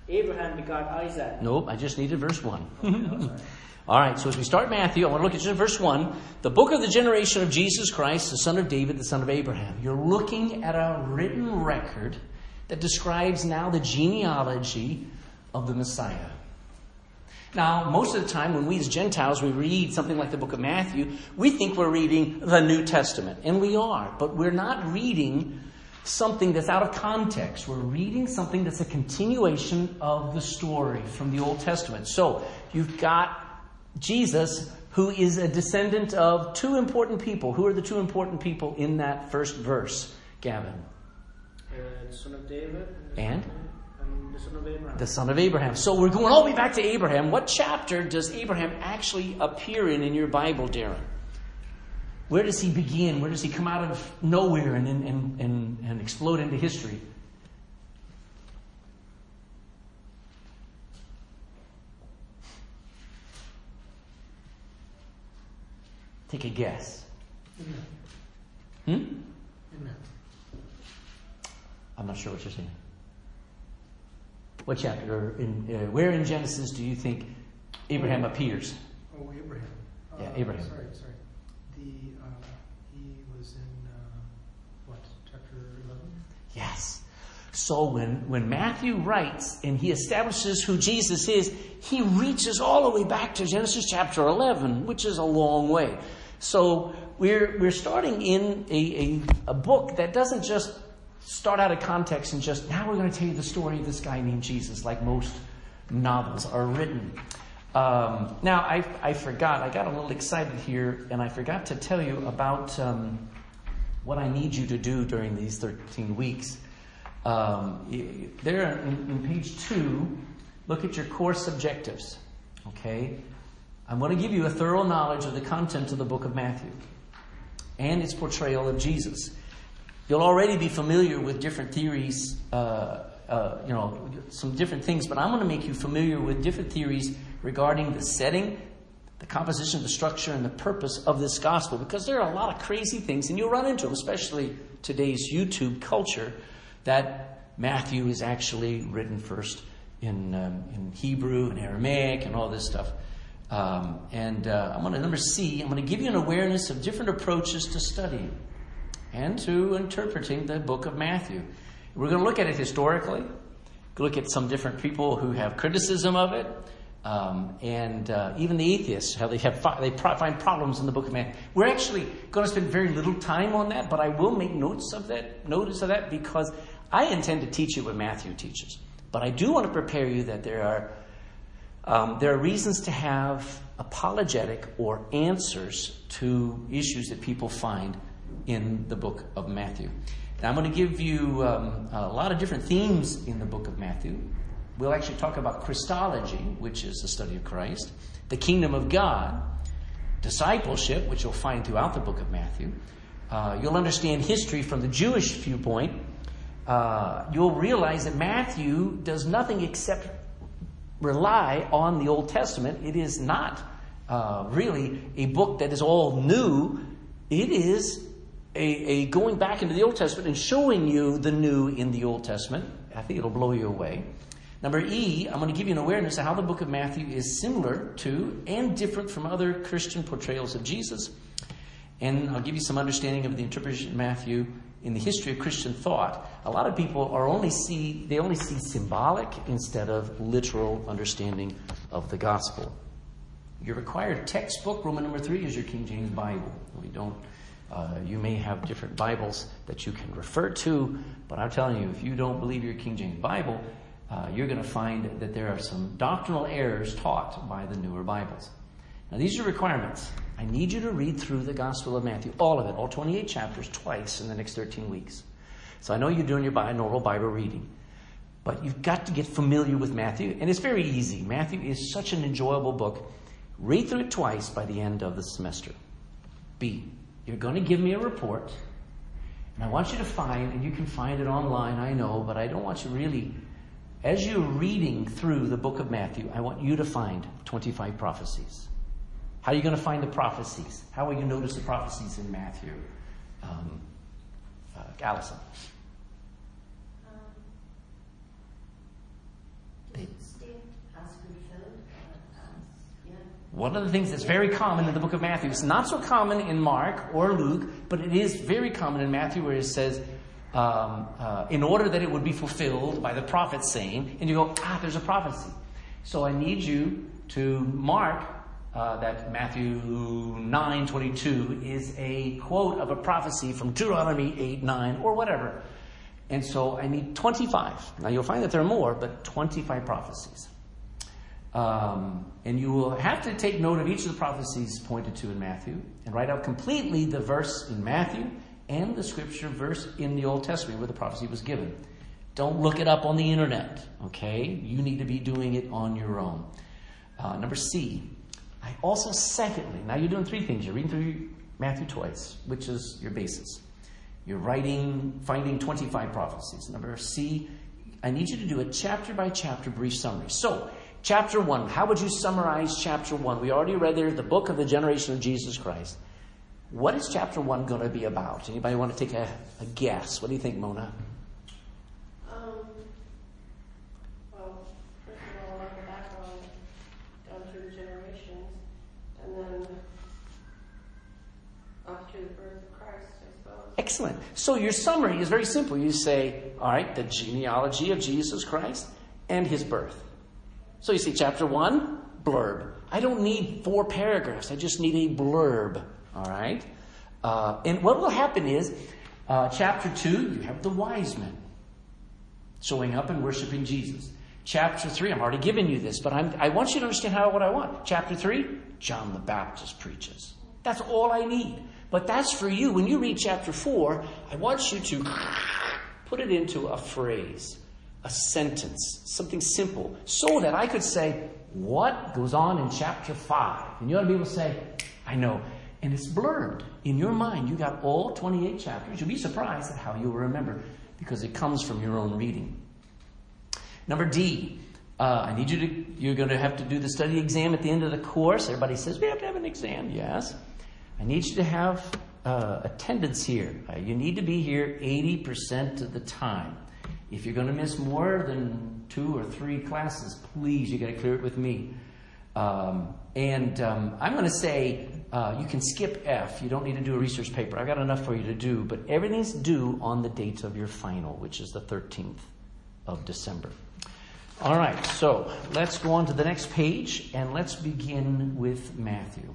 Abraham begot Isaac. Nope, I just needed verse 1. Okay, All right, so as we start Matthew, I want to look at just verse 1. The book of the generation of Jesus Christ, the son of David, the son of Abraham. You're looking at a written record that describes now the genealogy of the Messiah. Now, most of the time when we as Gentiles, we read something like the book of Matthew, we think we're reading the New Testament. And we are, but we're not reading something that's out of context. We're reading something that's a continuation of the story from the Old Testament. So, you've got Jesus, who is a descendant of two important people. Who are the two important people in that first verse, Gavin? The son of David. And the son of Abraham. The son of Abraham. So we're going all the way back to Abraham. What chapter does Abraham actually appear in your Bible, Darren? Where does he begin? Where does he come out of nowhere and explode into history? Take a guess. Amen. I'm not sure what you're saying. What chapter? Where in Genesis do you think Abraham appears? Oh, Abraham. Yeah, Abraham. Sorry. He was in, chapter 11? Yes. So when Matthew writes and he establishes who Jesus is, he reaches all the way back to Genesis chapter 11, which is a long way. So we're starting in a book that doesn't just start out of context and just, now we're going to tell you the story of this guy named Jesus, like most novels are written. Now, I forgot. I got a little excited here, and I forgot to tell you about what I need you to do during these 13 weeks. There in page 2, look at your course objectives. Okay? I'm going to give you a thorough knowledge of the content of the book of Matthew and its portrayal of Jesus. You'll already be familiar with different theories, some different things, but I'm going to make you familiar with different theories regarding the setting, the composition, the structure, and the purpose of this gospel, because there are a lot of crazy things, and you'll run into them, especially today's YouTube culture, that Matthew is actually written first in Hebrew and Aramaic and all this stuff. I'm going to, number C, I'm going to give you an awareness of different approaches to studying and to interpreting the book of Matthew. We're going to look at it historically, look at some different people who have criticism of it, and even the atheists, how they find problems in the book of Matthew. We're actually going to spend very little time on that, but I will make notice of that because I intend to teach you what Matthew teaches. But I do want to prepare you that there are reasons to have apologetic or answers to issues that people find in the book of Matthew. Now, I'm going to give you a lot of different themes in the book of Matthew. We'll actually talk about Christology, which is the study of Christ, the kingdom of God, discipleship, which you'll find throughout the book of Matthew. You'll understand history from the Jewish viewpoint. You'll realize that Matthew does nothing except rely on the Old Testament. It is not really a book that is all new. It is a going back into the Old Testament and showing you the new in the Old Testament. I think it'll blow you away. Number E, I'm going to give you an awareness of how the book of Matthew is similar to and different from other Christian portrayals of Jesus. And I'll give you some understanding of the interpretation of Matthew in the history of Christian thought. A lot of people only see symbolic instead of literal understanding of the gospel. Your required textbook, Roman number 3, is your King James Bible. You may have different Bibles that you can refer to, but I'm telling you, if you don't believe your King James Bible, you're going to find that there are some doctrinal errors taught by the newer Bibles. Now, these are requirements. I need you to read through the Gospel of Matthew, all of it, all 28 chapters, twice in the next 13 weeks. So I know you're doing your normal Bible reading, but you've got to get familiar with Matthew, and it's very easy. Matthew is such an enjoyable book. Read through it twice by the end of the semester. B, you're going to give me a report, and I want you to find, and you can find it online, I know, but I don't want you really, as you're reading through the book of Matthew, I want you to find 25 prophecies. How are you going to find the prophecies? How will you notice the prophecies in Matthew? Just Allison. One of the things that's very common in the book of Matthew, it's not so common in Mark or Luke, but it is very common in Matthew where it says, in order that it would be fulfilled by the prophet saying, and you go, there's a prophecy. So I need you to mark that Matthew 9:22 is a quote of a prophecy from Deuteronomy 8:9 or whatever. And so I need 25. Now you'll find that there are more, but 25 prophecies. And you will have to take note of each of the prophecies pointed to in Matthew and write out completely the verse in Matthew and the scripture verse in the Old Testament where the prophecy was given. Don't look it up on the internet, okay? You need to be doing it on your own. Number C, I also secondly, now you're doing three things. You're reading through Matthew twice, which is your basis. You're finding 25 prophecies. Number C, I need you to do a chapter by chapter brief summary. So, chapter 1, how would you summarize chapter 1? We already read there the book of the generation of Jesus Christ. What is chapter 1 going to be about? Anybody want to take a guess? What do you think, Mona? Well, first of all, like the background down through the generations, and then up to the birth of Christ, I suppose. Excellent. So your summary is very simple. You say, all right, the genealogy of Jesus Christ and his birth. So you see chapter 1, blurb. I don't need 4 paragraphs. I just need a blurb. All right? And what will happen is, chapter 2, you have the wise men showing up and worshiping Jesus. Chapter 3, I'm already giving you this, but I want you to understand what I want. Chapter 3, John the Baptist preaches. That's all I need. But that's for you. When you read chapter 4, I want you to put it into a phrase, a sentence, something simple, so that I could say, what goes on in chapter 5? And you ought to be able to say, I know. And it's blurbed in your mind. You got all 28 chapters. You'll be surprised at how you'll remember because it comes from your own reading. Number D, I need you're going to have to do the study exam at the end of the course. Everybody says, we have to have an exam. Yes. I need you to have attendance here. You need to be here 80% of the time. If you're going to miss more than 2 or 3 classes, please, you got to clear it with me. I'm going to say you can skip F. You don't need to do a research paper. I've got enough for you to do, but everything's due on the date of your final, which is the 13th of December. All right, so let's go on to the next page, and let's begin with Matthew.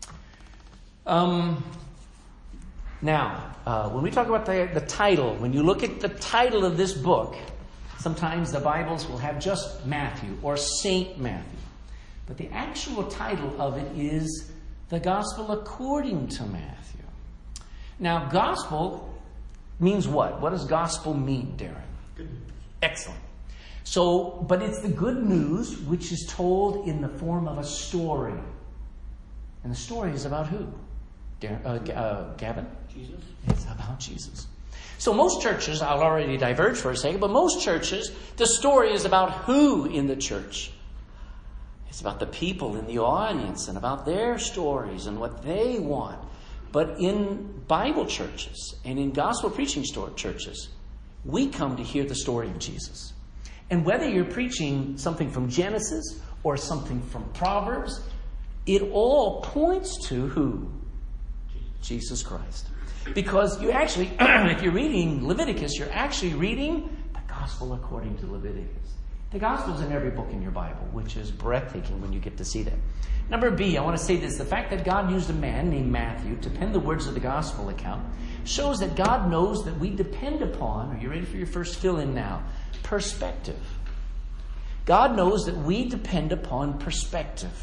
Now, when we talk about the title, when you look at the title of this book, sometimes the Bibles will have just Matthew or Saint Matthew. But the actual title of it is The Gospel According to Matthew. Now, gospel means what? What does gospel mean, Darren? Good news. Excellent. So, but it's the good news which is told in the form of a story. And the story is about who? Gavin? Jesus. It's about Jesus. So most churches, I'll already diverge for a second, but most churches, the story is about who in the church? It's about the people in the audience and about their stories and what they want. But in Bible churches and in gospel preaching churches, we come to hear the story of Jesus. And whether you're preaching something from Genesis or something from Proverbs, it all points to who? Jesus Christ. Because you actually, if you're reading Leviticus, you're actually reading the gospel according to Leviticus. The gospel's in every book in your Bible, which is breathtaking when you get to see that. Number B, I want to say this. The fact that God used a man named Matthew to pen the words of the gospel account shows that God knows that we depend upon, are you ready for your first fill-in now? Perspective. God knows that we depend upon perspective.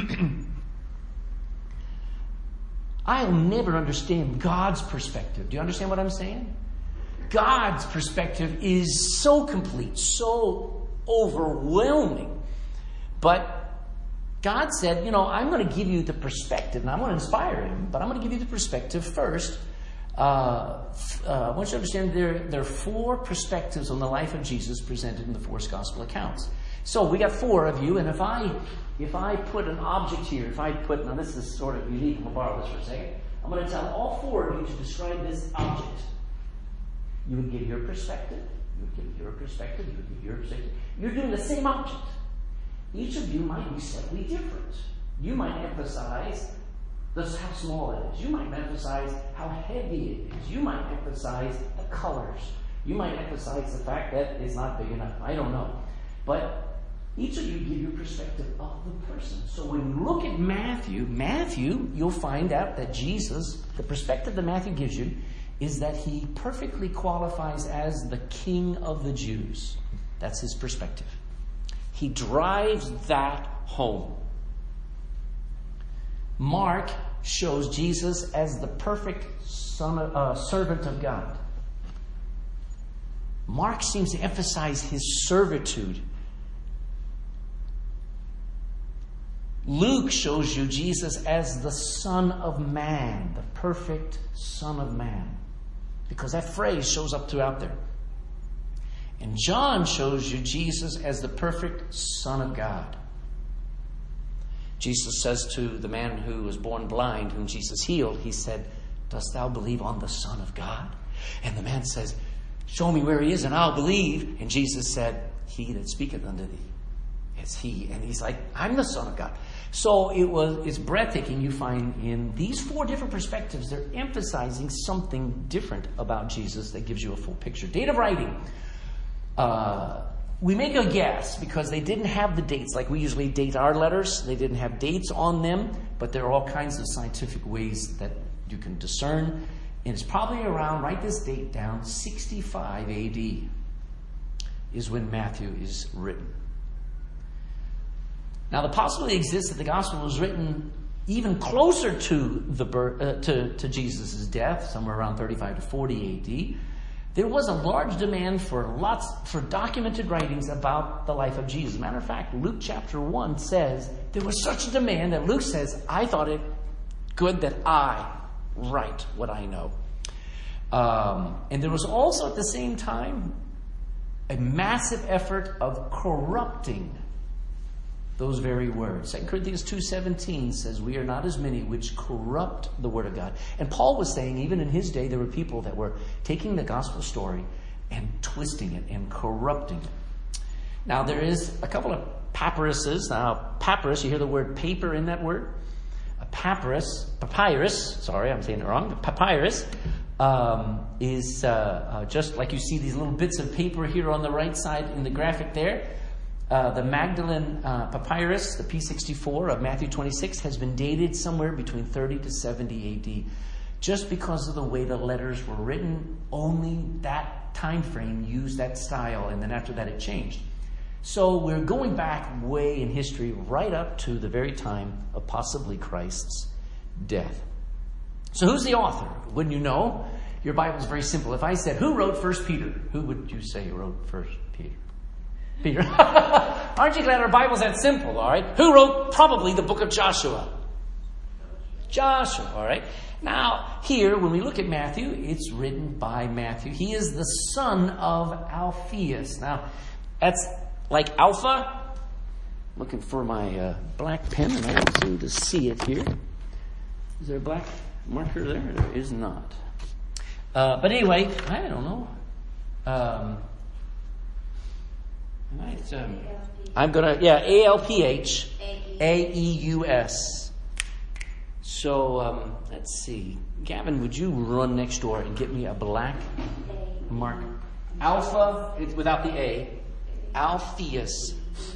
I'll never understand God's perspective. Do you understand what I'm saying? God's perspective is so complete, so overwhelming. But God said, I'm going to give you the perspective, and I'm going to inspire him, but I'm going to give you the perspective first. I want you to understand there are 4 perspectives on the life of Jesus presented in the 4 gospel accounts. So we got 4 of you, and if I put an object here, now this is sort of unique, I'm going to borrow this for a second. I'm going to tell all 4 of you to describe this object. You would give your perspective, you would give your perspective, you would give your perspective. You're doing the same object. Each of you might be slightly different. You might emphasize how small it is. You might emphasize how heavy it is. You might emphasize the colors. You might emphasize the fact that it's not big enough. I don't know. But each of you give your perspective of the person. So when you look at Matthew, you'll find out that Jesus, the perspective that Matthew gives you, is that he perfectly qualifies as the King of the Jews. That's his perspective. He drives that home. Mark shows Jesus as the perfect servant of God. Mark seems to emphasize his servitude. Luke shows you Jesus as the Son of Man, the perfect Son of Man, because that phrase shows up throughout there. And John shows you Jesus as the perfect Son of God. Jesus says to the man who was born blind, whom Jesus healed, he said, "Dost thou believe on the Son of God?" And the man says, "Show me where he is and I'll believe." And Jesus said, "He that speaketh unto thee is he." And he's like, "I'm the Son of God." So it's breathtaking. You find in these four different perspectives, they're emphasizing something different about Jesus that gives you a full picture. Date of writing. We make a guess because they didn't have the dates like we usually date our letters. They didn't have dates on them, but there are all kinds of scientific ways that you can discern. And it's probably around, write this date down, 65 AD is when Matthew is written. Now, the possibility exists that the gospel was written even closer to Jesus' death, somewhere around 35 to 40 AD. There was a large demand for documented writings about the life of Jesus. As a matter of fact, Luke chapter 1 says there was such a demand that Luke says, "I thought it good that I write what I know." And there was also at the same time a massive effort of corrupting those very words. 2 Corinthians 2:17 says, "We are not as many which corrupt the word of God." And Paul was saying, even in his day, there were people that were taking the gospel story and twisting it and corrupting it. Now, there is a couple of papyruses. Now, papyrus, you hear the word paper in that word? A papyrus, sorry, I'm saying it wrong. The papyrus is just like you see these little bits of paper here on the right side in the graphic there. The Magdalene papyrus, the P64 of Matthew 26, has been dated somewhere between 30 to 70 AD. Just because of the way the letters were written, only that time frame used that style, and then after that it changed. So we're going back way in history, right up to the very time of possibly Christ's death. So who's the author? Wouldn't you know? Your Bible is very simple. If I said, who wrote 1 Peter? Who would you say wrote 1 Peter? Peter. Aren't you glad our Bible's that simple, all right? Who wrote probably the book of Joshua? Joshua, all right? Now, here, when we look at Matthew, it's written by Matthew. He is the son of Alphaeus. Now, that's like Alpha. Looking for my black pen, and I don't seem to see it here. Is there a black marker there? There is not. But anyway, I don't know. I'm going to, ALPH, AEUS. So, let's see. Gavin, would you run next door and get me a black marker? Alpha, it's without the A. Alphaeus.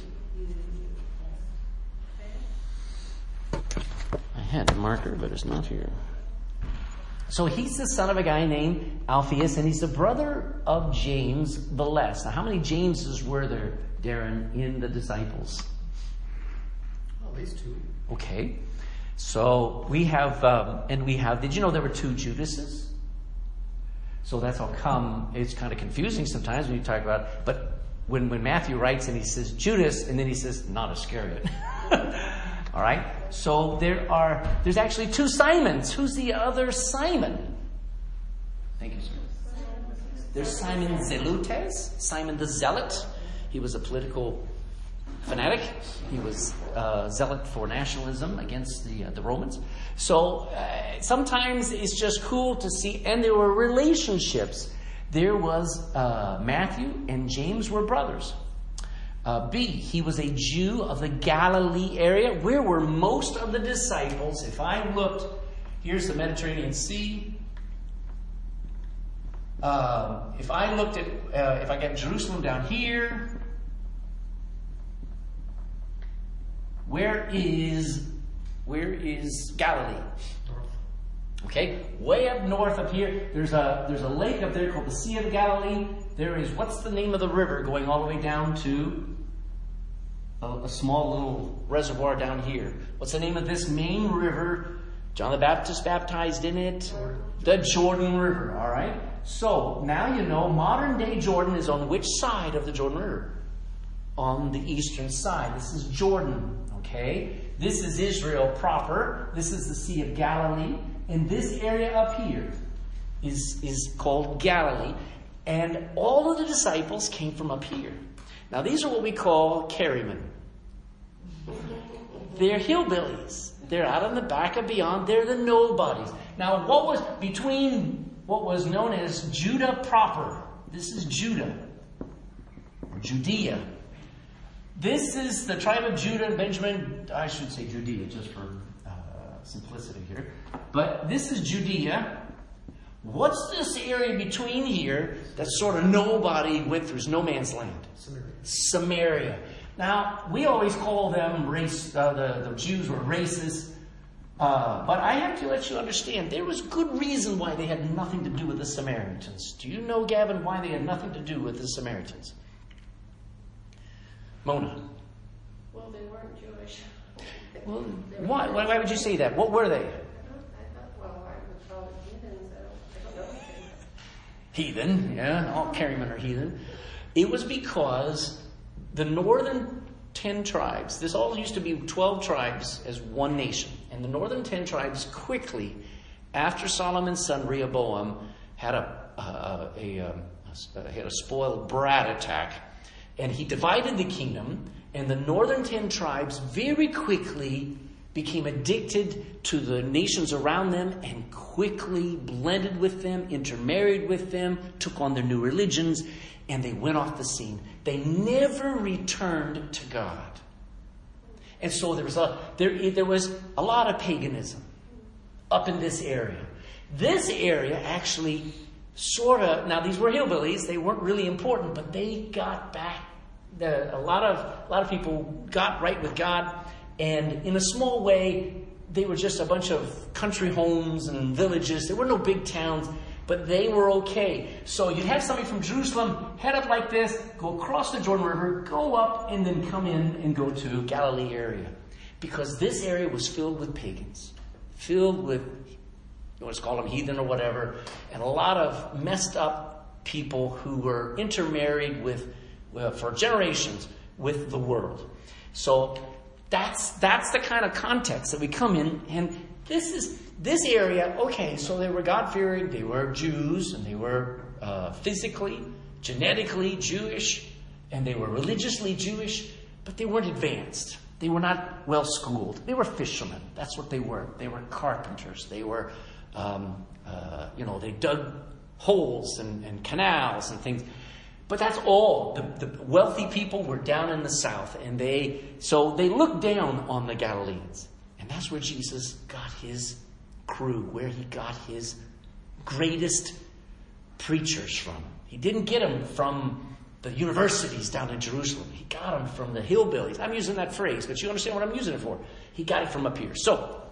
I had a marker, but it's not here. So he's the son of a guy named Alphaeus, and he's the brother of James the Less. Now, how many Jameses were there, Darren, in the disciples? At least two. Okay. So we have, did you know there were 2 Judases? So that's how come it's kind of confusing sometimes when you talk about it. But when Matthew writes and he says Judas, and then he says, not Iscariot. All right? So there's actually 2 Simons. Who's the other Simon? Thank you, sir. There's Simon Zelotes, Simon the Zealot. He was a political fanatic. He was zealot for nationalism against the Romans. So sometimes it's just cool to see. And there were relationships. There was Matthew and James were brothers. B, he was a Jew of the Galilee area. Where were most of the disciples? If I looked, here's the Mediterranean Sea. If I looked at, if I got Jerusalem down here, where is Galilee? North. Okay, way up north up here, there's a lake up there called the Sea of Galilee. There is, what's the name of the river going all the way down to a small little reservoir down here? What's the name of this main river? John the Baptist baptized in it? The Jordan River, all right? So, now you know, modern day Jordan is on which side of the Jordan River? On the eastern side. This is Jordan, okay? This is Israel proper. This is the Sea of Galilee. And this area up here is called Galilee. And all of the disciples came from up here. Now, these are what we call carrymen. They're hillbillies. They're out on the back of beyond. They're the nobodies. Now, what was between what was known as Judah proper? This is Judah, or Judea. This is the tribe of Judah and Benjamin. I should say Judea, just for simplicity here. But this is Judea. What's this area between here that's sort of nobody went through? There's no man's land. Samaria. Now, we always call them the Jews were racist. But I have to let you understand, there was good reason why they had nothing to do with the Samaritans. Do you know, Gavin, why they had nothing to do with the Samaritans? Mona. Well, they weren't Jewish. Well, why? Why would you say that? What were they? I would call it heathens. I don't know. Heathen, yeah. All carrymen are heathen. It was because the northern 10 tribes, this all used to be 12 tribes as one nation. And the northern 10 tribes quickly, after Solomon's son Rehoboam had a spoiled brat attack, and he divided the kingdom, and the northern 10 tribes very quickly became addicted to the nations around them and quickly blended with them, intermarried with them, took on their new religions, and they went off the scene. They never returned to God. And so there was a lot of paganism up in this area. This area actually now these were hillbillies, they weren't really important, but they got back. A lot of people got right with God, and in a small way, they were just a bunch of country homes and villages. There were no big towns, but they were okay. So you'd have somebody from Jerusalem head up like this, go across the Jordan River, go up, and then come in and go to Galilee area. Because this area was filled with pagans, filled with, let's call them heathen or whatever, and a lot of messed up people who were intermarried with, for generations, with the world. So that's the kind of context that we come in, and this area, okay, so they were God-fearing, they were Jews, and they were physically, genetically Jewish, and they were religiously Jewish, but they weren't advanced. They were not well schooled. They were fishermen. That's what they were. They were carpenters. They were, they dug holes and canals and things. But that's all. The wealthy people were down in the south, and they looked down on the Galileans. And that's where Jesus got his crew, where he got his greatest preachers from. He didn't get them from the universities down in Jerusalem. He got them from the hillbillies. I'm using that phrase, but you understand what I'm using it for. He got it from up here. So,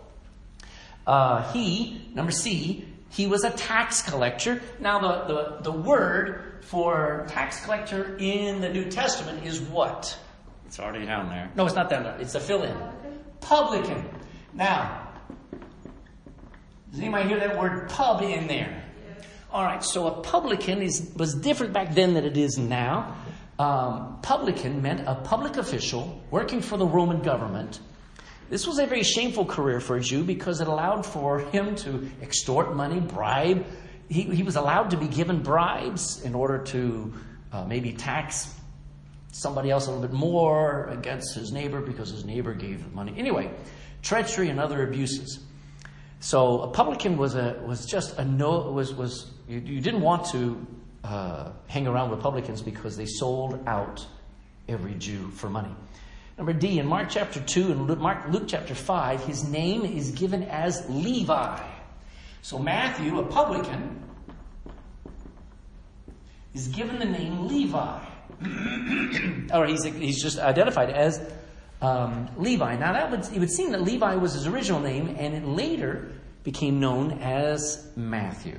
number C, he was a tax collector. Now, the word for tax collector in the New Testament is what? It's already down there. No, it's not down there. It's a fill-in. Publican. Now, does anybody hear that word pub in there? Yes. All right, so a publican was different back then than it is now. Publican meant a public official working for the Roman government. This was a very shameful career for a Jew because it allowed for him to extort money, bribe. He was allowed to be given bribes in order to maybe tax somebody else a little bit more against his neighbor because his neighbor gave the money. Anyway, treachery and other abuses. So a publican was you didn't want to hang around with publicans because they sold out every Jew for money. Number D, in Mark chapter 2 and Luke chapter 5, his name is given as Levi. So Matthew, a publican, is given the name Levi. Or he's just identified as Levi. Now it would seem that Levi was his original name, and it later became known as Matthew.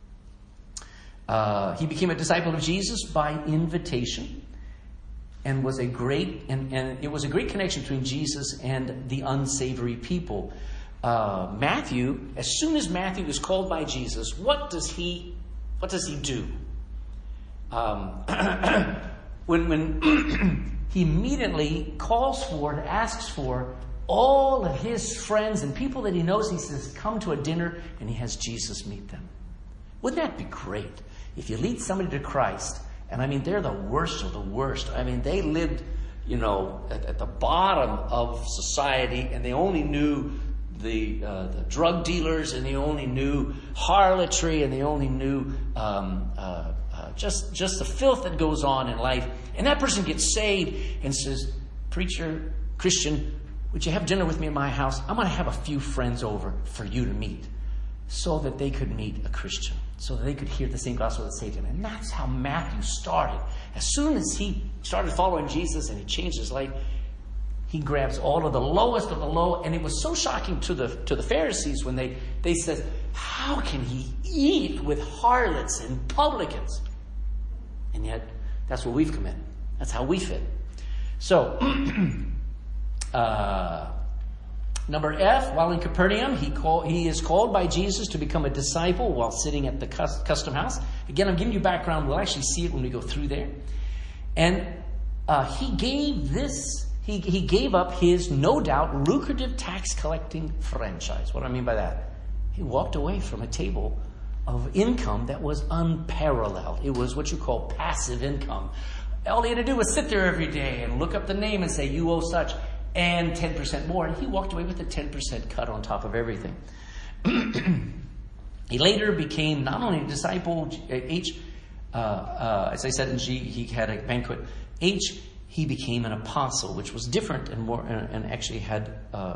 He became a disciple of Jesus by invitation, and was it was a great connection between Jesus and the unsavory people. Matthew, as soon as Matthew is called by Jesus, what does he do? When he immediately calls for and asks for all of his friends and people that he knows, he says, come to a dinner, and he has Jesus meet them. Wouldn't that be great? If you lead somebody to Christ, and I mean, they're the worst of the worst. I mean, they lived, at the bottom of society, and they only knew the drug dealers, and they only knew harlotry, and they only knew just the filth that goes on in life. And that person gets saved and says, preacher, Christian, would you have dinner with me at my house? I'm going to have a few friends over for you to meet, so that they could meet a Christian, so that they could hear the same gospel that saved him. And that's how Matthew started. As soon as he started following Jesus and he changed his life, he grabs all of the lowest of the low. And it was so shocking to the Pharisees when they said, how can he eat with harlots and publicans? And yet, that's what we've committed. That's how we fit. So, number F, while in Capernaum, he is called by Jesus to become a disciple while sitting at the custom house. Again, I'm giving you background. We'll actually see it when we go through there. And he gave up his, no doubt, lucrative tax collecting franchise. What do I mean by that? He walked away from a table of income that was unparalleled. It was what you call passive income. All he had to do was sit there every day and look up the name and say, you owe such, and 10% more. And he walked away with a 10% cut on top of everything. He later became not only a disciple, H, as I said in G, he had a banquet. H, he became an apostle, which was different and more, and actually had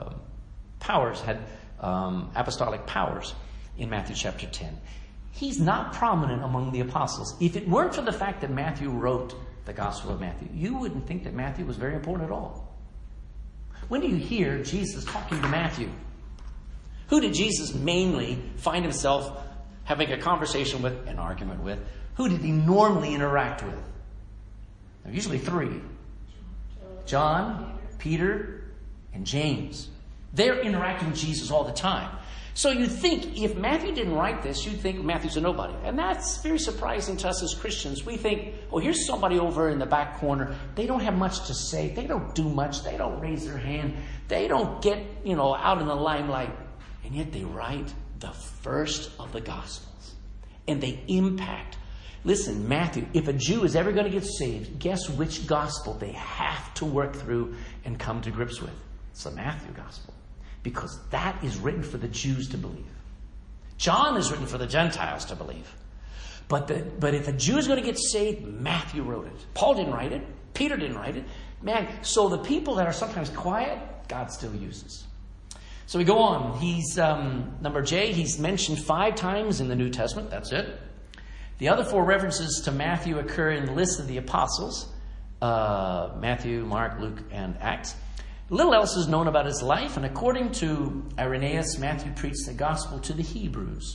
apostolic powers in Matthew chapter 10. He's not prominent among the apostles. If it weren't for the fact that Matthew wrote the Gospel of Matthew, you wouldn't think that Matthew was very important at all. When do you hear Jesus talking to Matthew? Who did Jesus mainly find himself having a conversation with, an argument with? Who did he normally interact with? There are usually three. John, Peter, and James. They're interacting with Jesus all the time. So you'd think if Matthew didn't write this, you'd think Matthew's a nobody. And that's very surprising to us as Christians. We think, oh, here's somebody over in the back corner. They don't have much to say. They don't do much. They don't raise their hand. They don't get, out in the limelight. And yet they write the first of the Gospels. And they impact. Listen, Matthew, if a Jew is ever going to get saved, guess which Gospel they have to work through and come to grips with? It's the Matthew Gospel. Because that is written for the Jews to believe. John is written for the Gentiles to believe. But if a Jew is going to get saved, Matthew wrote it. Paul didn't write it. Peter didn't write it. So the people that are sometimes quiet, God still uses. So we go on. He's, number J, he's mentioned 5 times in the New Testament. That's it. The other 4 references to Matthew occur in the list of the apostles. Matthew, Mark, Luke, and Acts. Little else is known about his life, and according to Irenaeus, Matthew preached the gospel to the Hebrews.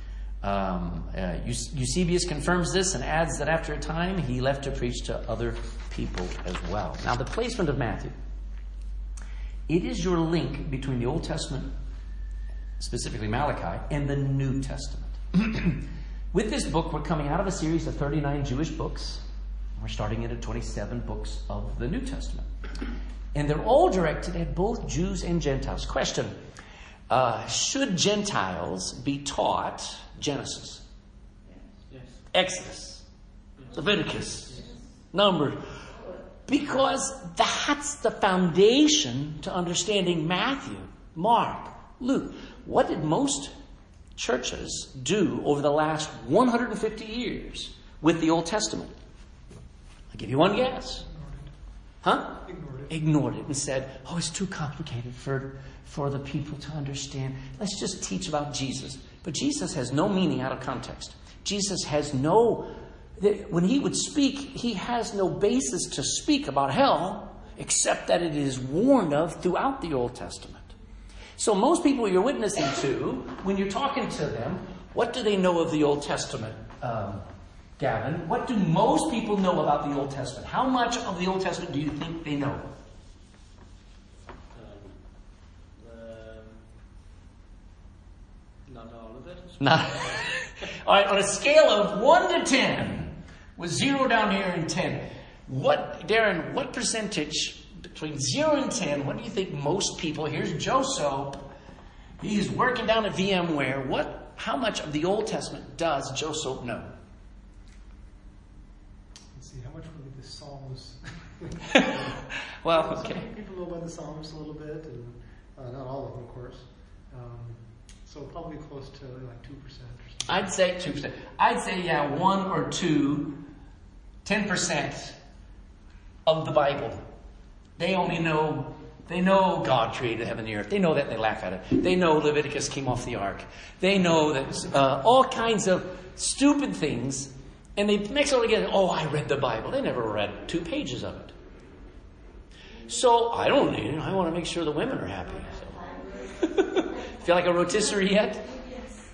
Eusebius confirms this and adds that after a time he left to preach to other people as well. Now, the placement of Matthew. It is your link between the Old Testament, specifically Malachi, and the New Testament. With this book, we're coming out of a series of 39 Jewish books. We're starting it at 27 books of the New Testament. And they're all directed at both Jews and Gentiles. Question, should Gentiles be taught Genesis? Yes. Exodus? Leviticus? Numbers? Because that's the foundation to understanding Matthew, Mark, Luke. What did most churches do over the last 150 years with the Old Testament? I'll give you one guess. Huh? Ignored it. And said, oh, it's too complicated for the people to understand. Let's just teach about Jesus. But Jesus has no meaning out of context. Jesus has when he would speak, he has no basis to speak about hell, except that it is warned of throughout the Old Testament. So most people you're witnessing to, when you're talking to them, what do they know of the Old Testament, Gavin? What do most people know about the Old Testament? How much of the Old Testament do you think they know? Not all of it. Not. All right, on a scale of 1 to 10, with 0 down here and 10, Darren, what percentage between 0 and 10, what do you think most people, here's Joe Soap, he's working down at VMware, how much of the Old Testament does Joe Soap know? Let's see, how much would be the Psalms? Well, okay. Some people know about the Psalms a little bit, and not all of them, of course. So probably close to like 2% or something. I'd say 2%. I'd say, 1 or 2, 10% of the Bible. They know God created heaven and the earth. They know that and they laugh at it. They know Leviticus came off the ark. They know that all kinds of stupid things. And they mix it all together. Oh, I read the Bible. They never read 2 pages of it. So I don't need it. I want to make sure the women are happy. So. Feel like a rotisserie yet? Yes.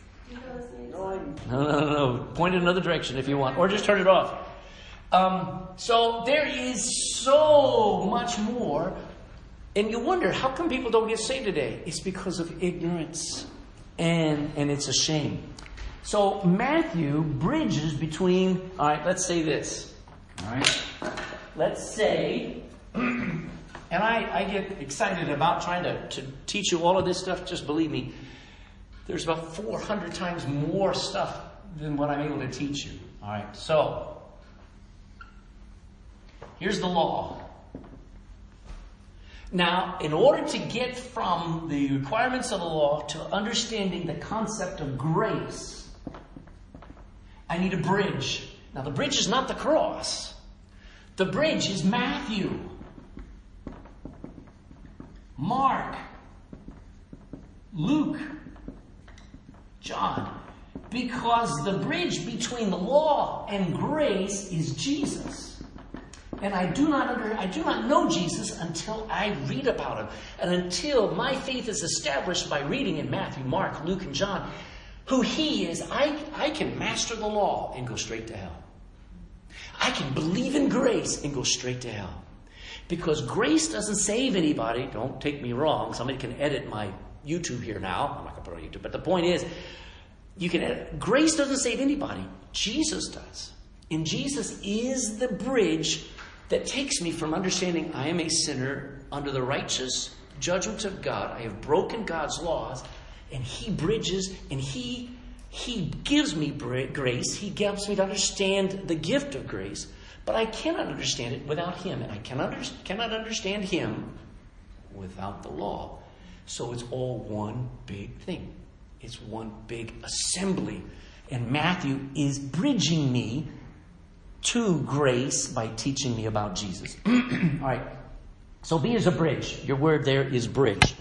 No. Point in another direction if you want. Or just turn it off. So there is so much more. And you wonder, how come people don't get saved today? It's because of ignorance. And it's a shame. So Matthew bridges between, all right, let's say this. All right. Let's say, and I get excited about trying to teach you all of this stuff. Just believe me, there's about 400 times more stuff than what I'm able to teach you. All right, so here's the law. Now, in order to get from the requirements of the law to understanding the concept of grace, I need a bridge. Now, the bridge is not the cross. The bridge is Matthew, Mark, Luke, John. Because the bridge between the law and grace is Jesus. And I do not know Jesus until I read about him. And until my faith is established by reading in Matthew, Mark, Luke, and John who he is, I can master the law and go straight to hell. I can believe in grace and go straight to hell. Because grace doesn't save anybody. Don't take me wrong. Somebody can edit my YouTube here now. I'm not going to put it on YouTube. But the point is, you can edit. Grace doesn't save anybody. Jesus does. And Jesus is the bridge that takes me from understanding I am a sinner under the righteous judgment of God. I have broken God's laws. And he bridges and he gives me grace. He helps me to understand the gift of grace. But I cannot understand it without him. And I cannot understand him without the law. So it's all one big thing. It's one big assembly. And Matthew is bridging me to grace by teaching me about Jesus. All right. So be as a bridge. Your word there is bridge.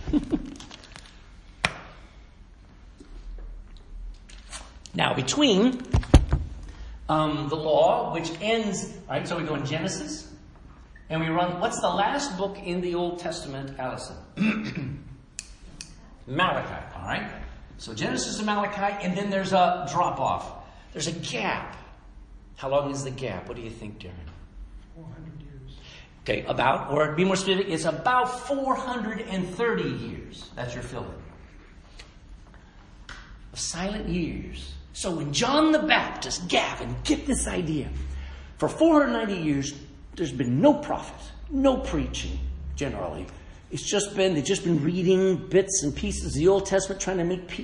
Now, between the law, which ends, right, so we go in Genesis, and we run, what's the last book in the Old Testament, Allison? Malachi, all right? So Genesis to Malachi, and then there's a drop-off. There's a gap. How long is the gap? What do you think, Darren? 400 years. Okay, about, or be more specific, it's about 430 years. That's your fill-in. Silent years. So when John the Baptist, Gavin, get this idea. For 490 years, there's been no prophet, no preaching, generally. They've just been reading bits and pieces of the Old Testament, trying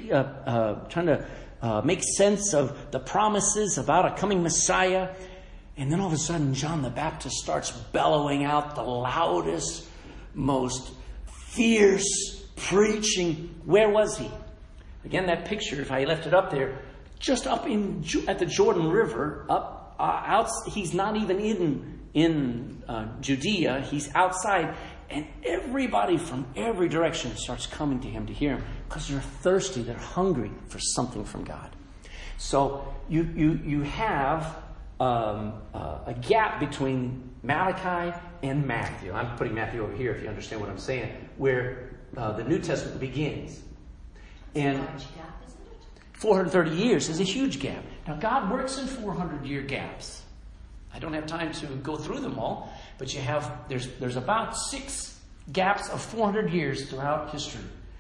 to make sense of the promises about a coming Messiah. And then all of a sudden, John the Baptist starts bellowing out the loudest, most fierce preaching. Where was he? Again, that picture, if I left it up there, just up at the Jordan River, out. He's not even in Judea. He's outside, and everybody from every direction starts coming to him to hear him because they're thirsty, they're hungry for something from God. So you have a gap between Malachi and Matthew. I'm putting Matthew over here if you understand what I'm saying, where the New Testament begins. And 430 years is a huge gap. Now, God works in 400-year gaps. I don't have time to go through them all, but there's about 6 gaps of 400 years throughout history.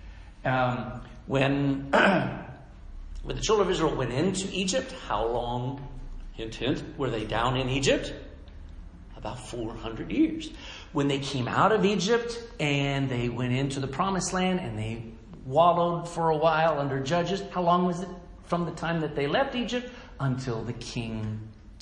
When the children of Israel went into Egypt, how long, hint, hint, were they down in Egypt? About 400 years. When they came out of Egypt and they went into the promised land and they wallowed for a while under judges, how long was it from the time that they left Egypt until the king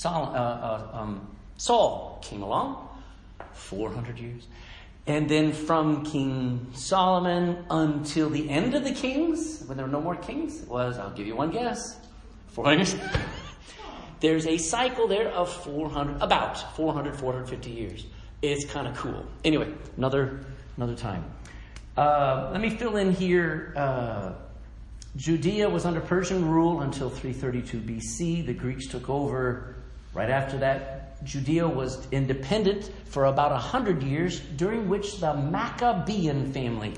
Saul came along? 400 years. And then from King Solomon until the end of the kings, when there were no more kings, it was, I'll give you one guess, 400 years. There's a cycle there of 450 years. It's kind of cool. Anyway, another time. Let me fill in here. Judea was under Persian rule until 332 BC. The Greeks took over right after that. Judea was independent for about 100 years, during which the Maccabean family.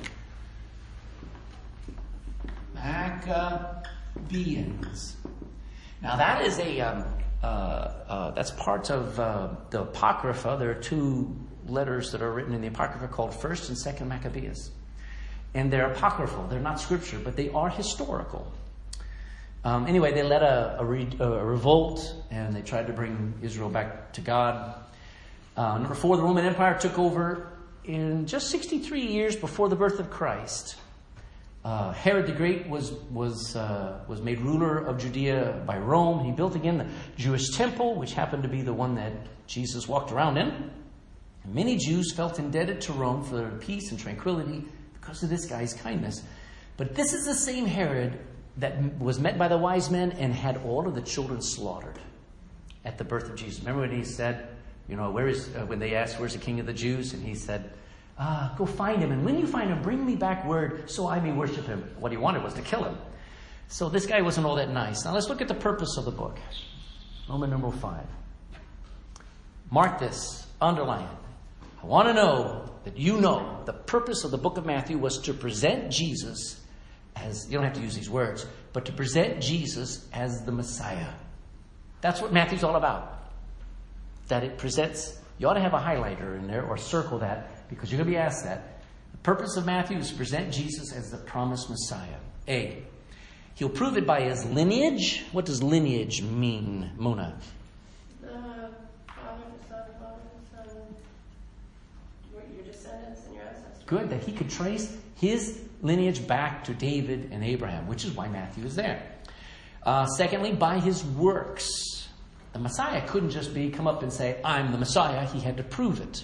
Maccabeans. Now that is that's part of the Apocrypha. There are 2 letters that are written in the Apocrypha called 1st and 2nd Maccabees. And they're apocryphal. They're not scripture, but they are historical. Anyway, they led a revolt, and they tried to bring Israel back to God. Number 4, the Roman Empire took over in just 63 years before the birth of Christ. Herod the Great was made ruler of Judea by Rome. He built again the Jewish temple, which happened to be the one that Jesus walked around in. Many Jews felt indebted to Rome for their peace and tranquility because of this guy's kindness. But this is the same Herod that was met by the wise men and had all of the children slaughtered at the birth of Jesus. Remember when he said, when they asked, where's the king of the Jews? And he said, go find him. And when you find him, bring me back word so I may worship him. What he wanted was to kill him. So this guy wasn't all that nice. Now let's look at the purpose of the book. Roman numeral 5. Mark this. Underline it. I want to know that you know the purpose of the book of Matthew was to present Jesus as, you don't have to use these words, but to present Jesus as the Messiah. That's what Matthew's all about. That it presents, you ought to have a highlighter in there or circle that because you're going to be asked that. The purpose of Matthew is to present Jesus as the promised Messiah. A, he'll prove it by his lineage. What does lineage mean, Mona? The Father, the Son, your descendants and your ancestors. Good, that he could trace his lineage back to David and Abraham, which is why Matthew is there. Secondly, by his works. The Messiah couldn't just come up and say, I'm the Messiah. He had to prove it.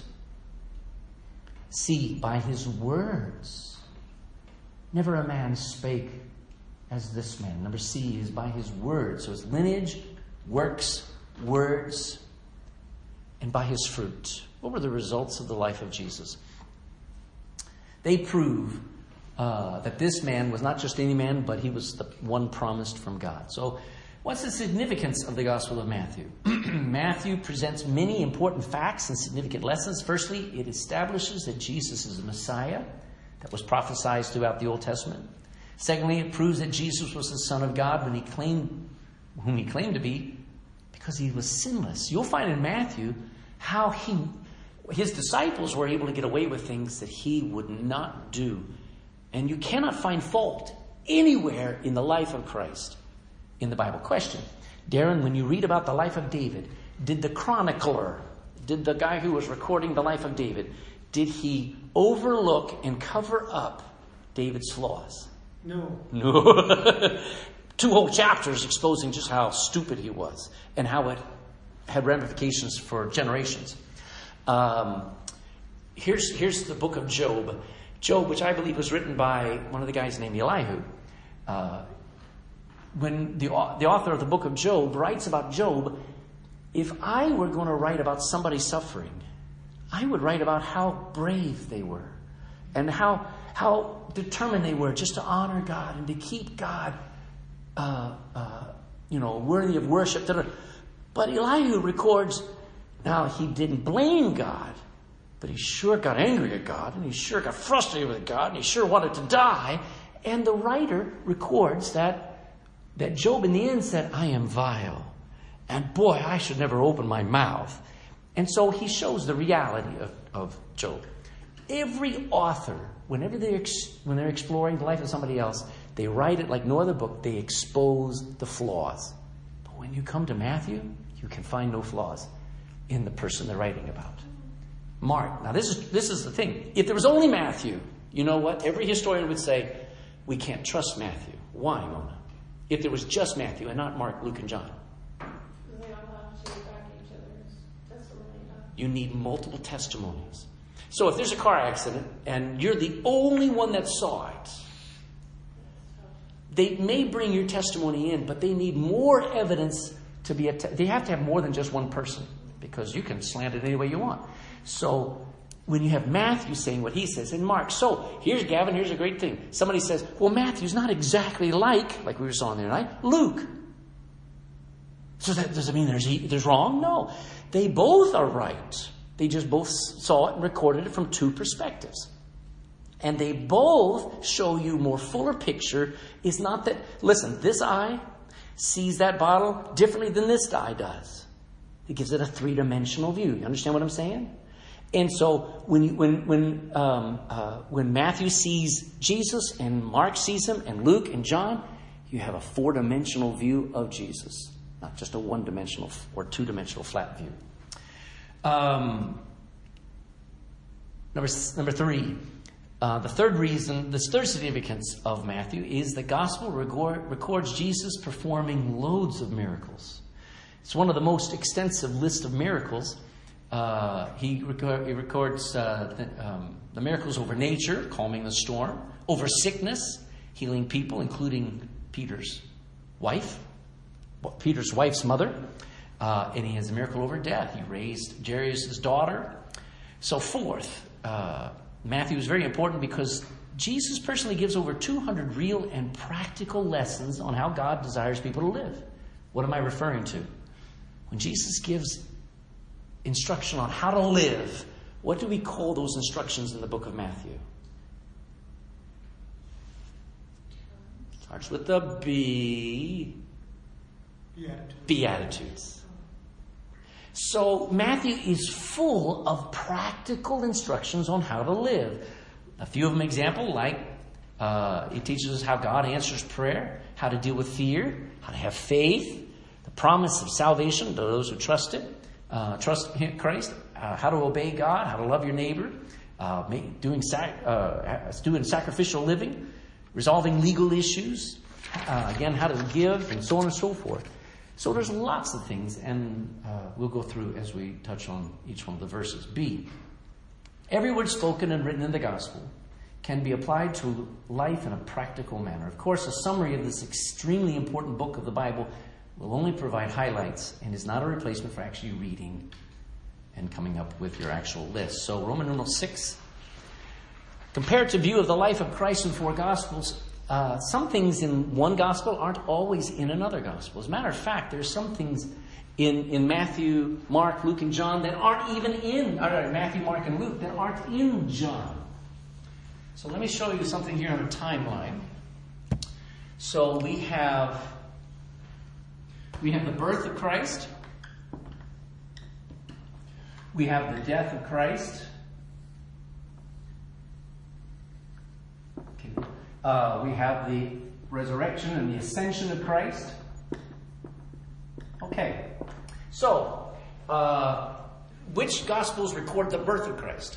C, by his words. Never a man spake as this man. Number C is by his words. So his lineage, works, words, and by his fruit. What were the results of the life of Jesus? They prove that this man was not just any man, but he was the one promised from God. So what's the significance of the Gospel of Matthew? Matthew presents many important facts and significant lessons. Firstly, it establishes that Jesus is the Messiah that was prophesied throughout the Old Testament. Secondly, it proves that Jesus was the Son of God whom he claimed to be, because he was sinless. You'll find in Matthew how his disciples were able to get away with things that he would not do. And you cannot find fault anywhere in the life of Christ in the Bible. Question, Darren, when you read about the life of David, did the chronicler, did the guy who was recording the life of David, did he overlook and cover up David's flaws? No. 2 whole chapters exposing just how stupid he was and how it had ramifications for generations. Here's the book of Job. Job, which I believe was written by one of the guys named Elihu. When the author of the book of Job writes about Job, if I were going to write about somebody suffering, I would write about how brave they were and how determined they were just to honor God and to keep God, worthy of worship. But Elihu records, now he didn't blame God, but he sure got angry at God, and he sure got frustrated with God, and he sure wanted to die. And the writer records that Job in the end said, I am vile. And boy, I should never open my mouth. And so he shows the reality of Job. Every author, when they're exploring the life of somebody else, they write it like no other book. They expose the flaws. But when you come to Matthew, you can find no flaws in the person they're writing about. Mark. Now this is the thing. If there was only Matthew, you know what? Every historian would say, we can't trust Matthew. Why, Mona? If there was just Matthew and not Mark, Luke, and John. They all have to back each other's testimony up. You need multiple testimonies. So if there's a car accident and you're the only one that saw it, they may bring your testimony in, but they need more evidence to be they have to have more than just one person, because you can slant it any way you want. So when you have Matthew saying what he says, and Mark, so here's Gavin, here's a great thing. Somebody says, well, Matthew's not exactly like we were saw the other night, Luke. So that does it mean there's wrong? No. They both are right. They just both saw it and recorded it from two perspectives. And they both show you more fuller picture. Is not that, listen, this eye sees that bottle differently than this eye does. It gives it a three-dimensional view. You understand what I'm saying? And so when Matthew sees Jesus and Mark sees him and Luke and John, you have a four-dimensional view of Jesus, not just a one-dimensional or two-dimensional flat view. Number three, the third significance of Matthew is the gospel records Jesus performing loads of miracles. It's one of the most extensive lists of miracles. He records the miracles over nature, calming the storm, over sickness, healing people, including Peter's wife's mother. And he has a miracle over death. He raised Jairus' daughter. So forth. Matthew is very important because Jesus personally gives over 200 real and practical lessons on how God desires people to live. What am I referring to? When Jesus gives instruction on how to live, what do we call those instructions in the book of Matthew? Starts with the B. Beatitudes. So Matthew is full of practical instructions on how to live. A few of them example, like he teaches us how God answers prayer, how to deal with fear, how to have faith, the promise of salvation to those who trust Christ, how to obey God, how to love your neighbor, doing sacrificial living, resolving legal issues, again, how to give, and so on and so forth. So there's lots of things, and we'll go through as we touch on each one of the verses. B, every word spoken and written in the gospel can be applied to life in a practical manner. Of course, a summary of this extremely important book of the Bible will only provide highlights and is not a replacement for actually reading and coming up with your actual list. So Roman numeral 6, comparative view of the life of Christ in four Gospels. Some things in one Gospel aren't always in another Gospel. As a matter of fact, there's some things in Matthew, Mark, Luke, and John that aren't even in Matthew, Mark, and Luke that aren't in John. So let me show you something here on a timeline. So we have the birth of Christ. We have the death of Christ. Okay. We have the resurrection and the ascension of Christ. Okay. So, which Gospels record the birth of Christ?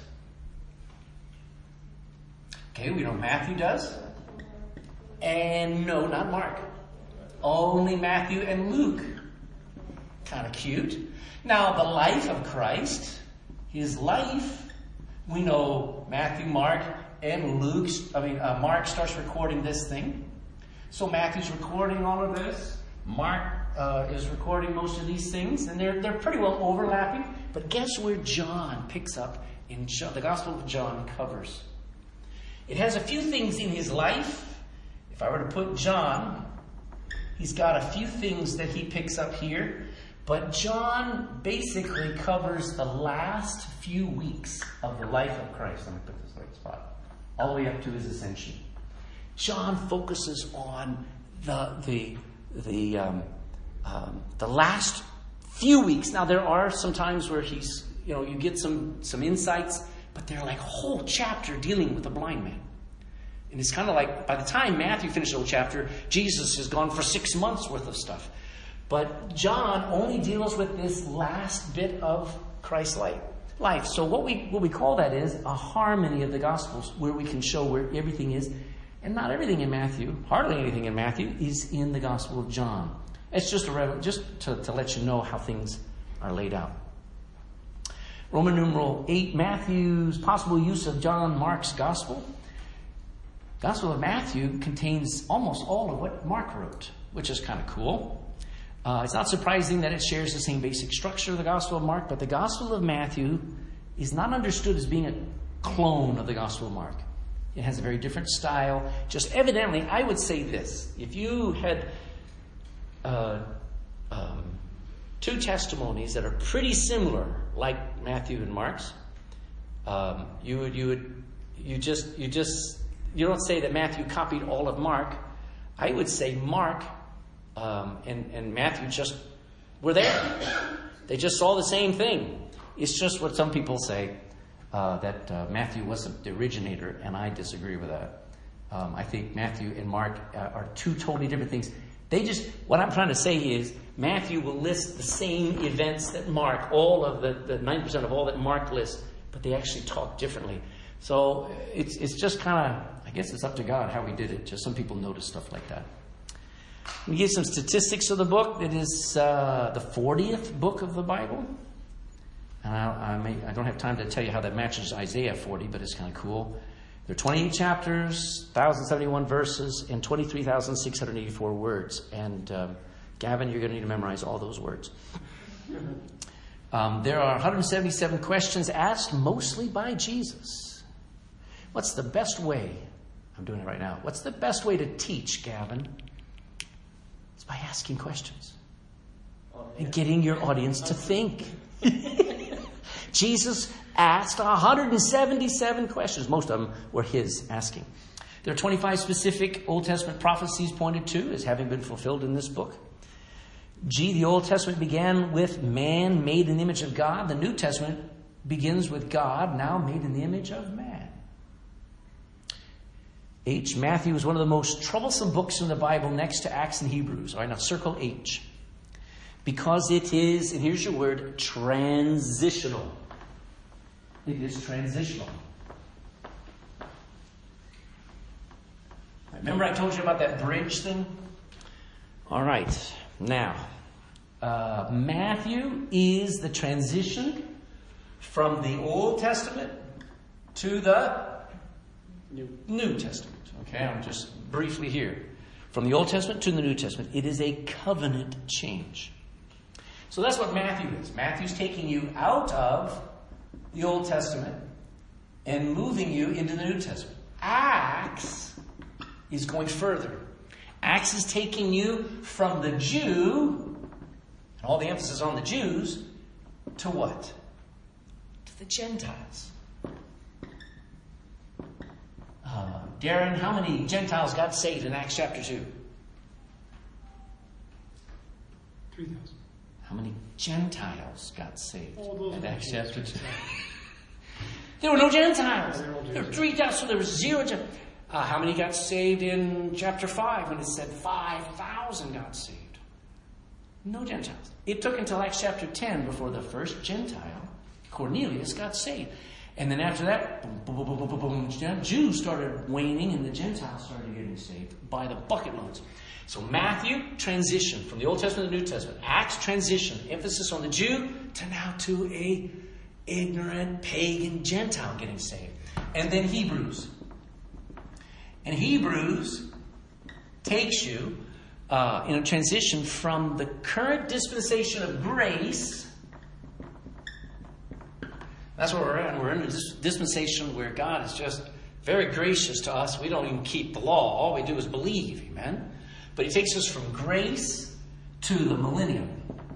Okay, we know Matthew does. And no, not Mark. Only Matthew and Luke. Kind of cute. Now, the life of Christ, his life, we know Matthew, Mark, and Mark starts recording this thing. So Matthew's recording all of this. Mark is recording most of these things, and they're pretty well overlapping. But guess where John picks up in John, the Gospel of John covers? It has a few things in his life. If I were to put John, he's got a few things that he picks up here. But John basically covers the last few weeks of the life of Christ. Let me put this in the right spot. All the way up to his ascension. John focuses on the last few weeks. Now there are some times where you get some insights, but they're like a whole chapter dealing with the blind man. And it's kind of like by the time Matthew finished the whole chapter, Jesus has gone for 6 months worth of stuff. But John only deals with this last bit of Christ's life. So what we call that is a harmony of the Gospels, where we can show where everything is. And not everything in Matthew, hardly anything in Matthew, is in the Gospel of John. It's just to let you know how things are laid out. Roman numeral 8, Matthew's possible use of John Mark's Gospel. Gospel of Matthew contains almost all of what Mark wrote, which is kind of cool. It's not surprising that it shares the same basic structure of the Gospel of Mark, but the Gospel of Matthew is not understood as being a clone of the Gospel of Mark. It has a very different style. Just evidently, I would say this. If you had two testimonies that are pretty similar, like Matthew and Mark's, you don't say that Matthew copied all of Mark. I would say Mark and Matthew just were there. They just saw the same thing. It's just what some people say, that Matthew wasn't the originator, and I disagree with that. I think Matthew and Mark are two totally different things. What I'm trying to say is, Matthew will list the same events that Mark, all of the 90% of all that Mark lists, but they actually talk differently. So it's just kind of, I guess it's up to God how he did it. Just some people notice stuff like that. Let me give some statistics of the book. It is the 40th book of the Bible. And I don't have time to tell you how that matches Isaiah 40, but it's kind of cool. There are 28 chapters, 1,071 verses, and 23,684 words. And Gavin, you're going to need to memorize all those words. There are 177 questions asked, mostly by Jesus. What's the best way? I'm doing it right now. What's the best way to teach, Gavin? It's by asking questions and getting your audience to think. Jesus asked 177 questions. Most of them were his asking. There are 25 specific Old Testament prophecies pointed to as having been fulfilled in this book. The Old Testament began with man made in the image of God. The New Testament begins with God now made in the image of man. Matthew is one of the most troublesome books in the Bible next to Acts and Hebrews. All right, now circle H. Because it is, and here's your word, transitional. It is transitional. Remember I told you about that bridge thing? All right. Now, Matthew is the transition from the Old Testament to the New Testament. Okay, I'm just briefly here. From the Old Testament to the New Testament. It is a covenant change. So that's what Matthew is. Matthew's taking you out of the Old Testament and moving you into the New Testament. Acts is going further. Acts is taking you from the Jew, and all the emphasis on the Jews, to what? To the Gentiles. Darren, how many Gentiles got saved in Acts chapter 2? 3,000. How many Gentiles got saved in Acts chapter 2? There were no Gentiles. There were 3,000, so there was 0 Gentiles. How many got saved in chapter 5 when it said 5,000 got saved? No Gentiles. It took until Acts chapter 10 before the first Gentile, Cornelius, got saved. And then after that, boom, boom, boom, boom, boom, boom, Jews started waning and the Gentiles started getting saved by the bucket loads. So Matthew, transition from the Old Testament to the New Testament. Acts, transition, emphasis on the Jew to now to a ignorant pagan Gentile getting saved. And then Hebrews. And Hebrews takes you transition from the current dispensation of grace. That's where we're at. We're in a dispensation where God is just very gracious to us. We don't even keep the law. All we do is believe. Amen? But he takes us from grace to the millennium.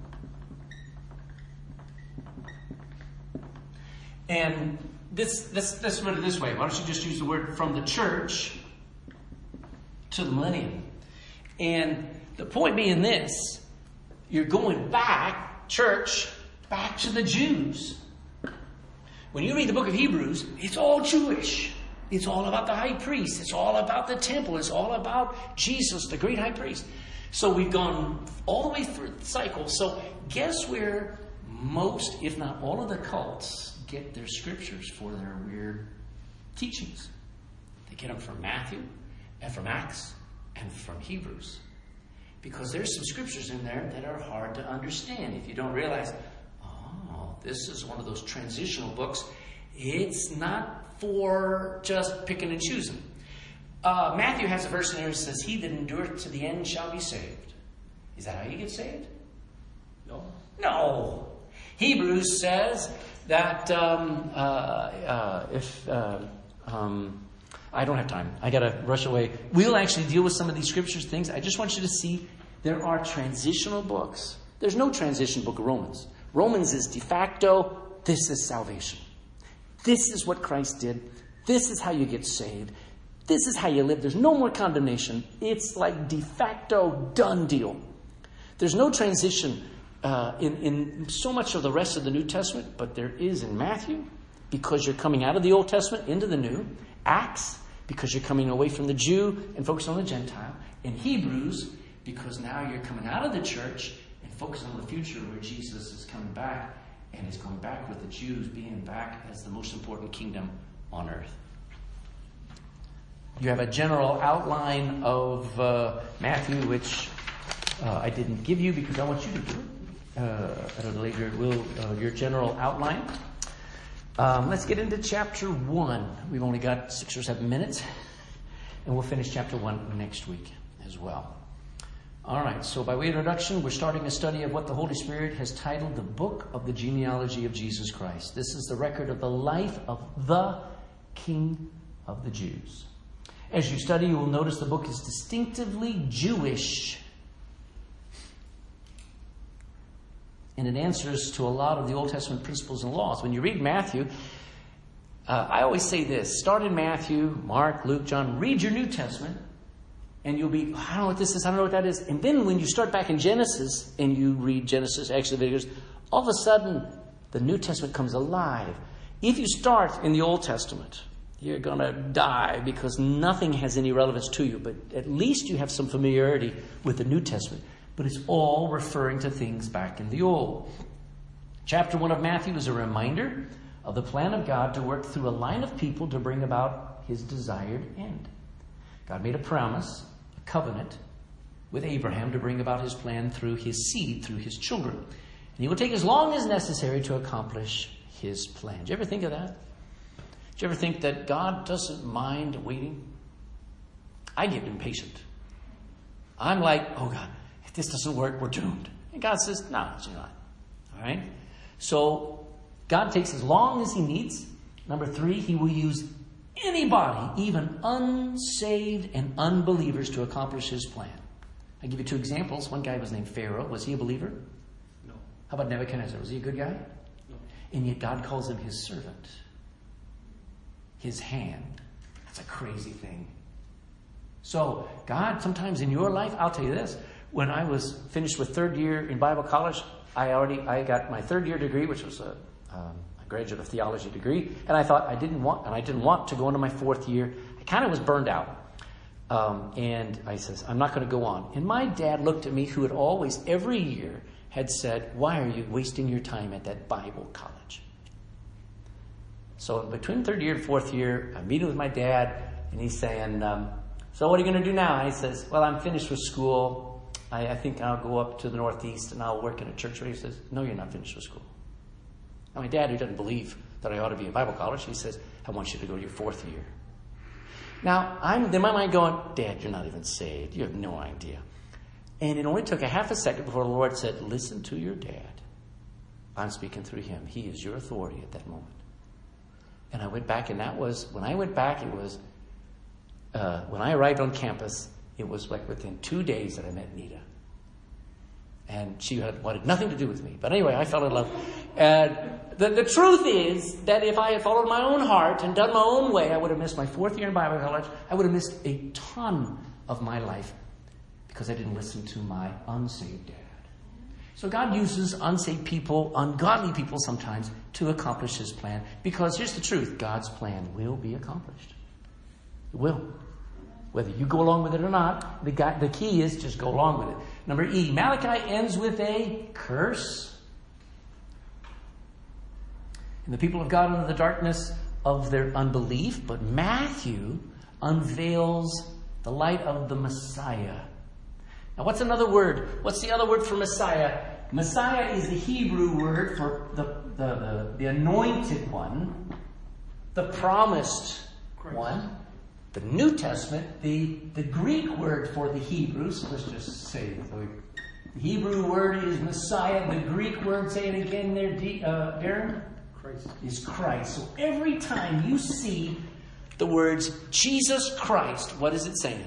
And let's put it this way. Why don't you just use the word from the church to the millennium? And the point being this, you're going back, church, back to the Jews. When you read the book of Hebrews, it's all Jewish. It's all about the high priest. It's all about the temple. It's all about Jesus, the great high priest. So we've gone all the way through the cycle. So guess where most, if not all of the cults get their scriptures for their weird teachings? They get them from Matthew and from Acts and from Hebrews. Because there's some scriptures in there that are hard to understand. If you don't realize, this is one of those transitional books. It's not for just picking and choosing. Matthew has a verse in there that says, he that endureth to the end shall be saved. Is that how you get saved? No. Hebrews says that I don't have time. I got to rush away. We'll actually deal with some of these scriptures things. I just want you to see there are transitional books. There's no transition book of Romans. Romans is de facto. This is salvation. This is what Christ did. This is how you get saved. This is how you live. There's no more condemnation. It's like de facto done deal. There's no transition in so much of the rest of the New Testament, but there is in Matthew, because you're coming out of the Old Testament into the New. Acts, because you're coming away from the Jew and focusing on the Gentile. In Hebrews, because now you're coming out of the church and focusing on the future where Jesus is coming back, and is going back with the Jews being back as the most important kingdom on earth. You have a general outline of Matthew, which I didn't give you because I want you to do it. At a later, your general outline. Let's get into chapter 1. We've only got 6 or 7 minutes, and we'll finish chapter 1 next week as well. All right, so by way of introduction, we're starting a study of what the Holy Spirit has titled the Book of the Genealogy of Jesus Christ. This is the record of the life of the King of the Jews. As you study, you will notice the book is distinctively Jewish. And it answers to a lot of the Old Testament principles and laws. When you read Matthew, I always say this. Start in Matthew, Mark, Luke, John. Read your New Testament. And you'll be, I don't know what this is, I don't know what that is. And then when you start back in Genesis, and you read Genesis, Exodus, Leviticus, all of a sudden, the New Testament comes alive. If you start in the Old Testament, you're going to die because nothing has any relevance to you. But at least you have some familiarity with the New Testament. But it's all referring to things back in the Old. Chapter 1 of Matthew is a reminder of the plan of God to work through a line of people to bring about his desired end. God made a promise, a covenant, with Abraham to bring about his plan through his seed, through his children. And he will take as long as necessary to accomplish his plan. Did you ever think of that? Did you ever think that God doesn't mind waiting? I get impatient. I'm like, oh God, if this doesn't work, we're doomed. And God says, no, you're not. All right? So God takes as long as he needs. Number 3, he will use anybody, even unsaved and unbelievers, to accomplish his plan. I'll give you 2 examples. One guy was named Pharaoh. Was he a believer? No. How about Nebuchadnezzar? Was he a good guy? No. And yet God calls him his servant. His hand. That's a crazy thing. So God, sometimes in your life, I'll tell you this. When I was finished with 3rd year in Bible college, I got my 3rd year degree, which was a graduate of theology degree, and I thought I didn't want to go into my 4th year. I kind of was burned out. And I says, I'm not going to go on. And my dad looked at me, who had always, every year, had said, why are you wasting your time at that Bible college? So between 3rd year and 4th year, I'm meeting with my dad, and he's saying, so what are you going to do now? And he says, well, I'm finished with school. I think I'll go up to the Northeast and I'll work in a church. He says, no, you're not finished with school. And my dad, who doesn't believe that I ought to be in Bible college, he says, I want you to go to your 4th year. Now, I'm in my mind going, Dad, you're not even saved. You have no idea. And it only took a half a second before the Lord said, listen to your dad. I'm speaking through him. He is your authority at that moment. And I went back, and when I went back, it was, when I arrived on campus, it was like within 2 days that I met Nita. And she wanted nothing to do with me. But anyway, I fell in love. And the truth is that if I had followed my own heart and done my own way, I would have missed my 4th year in Bible college. I would have missed a ton of my life because I didn't listen to my unsaved dad. So God uses unsaved people, ungodly people sometimes, to accomplish his plan. Because here's the truth, God's plan will be accomplished. It will. Whether you go along with it or not, the key is just go along with it. Number E, Malachi ends with a curse. And the people of God under the darkness of their unbelief, but Matthew unveils the light of the Messiah. Now what's another word? What's the other word for Messiah? Messiah is the Hebrew word for the anointed one, the promised one. The New Testament, the Greek word for the Hebrews, let's just say it. The Hebrew word is Messiah. The Greek word, say it again there, Darren? Christ. Is Christ. So every time you see the words Jesus Christ, what is it saying?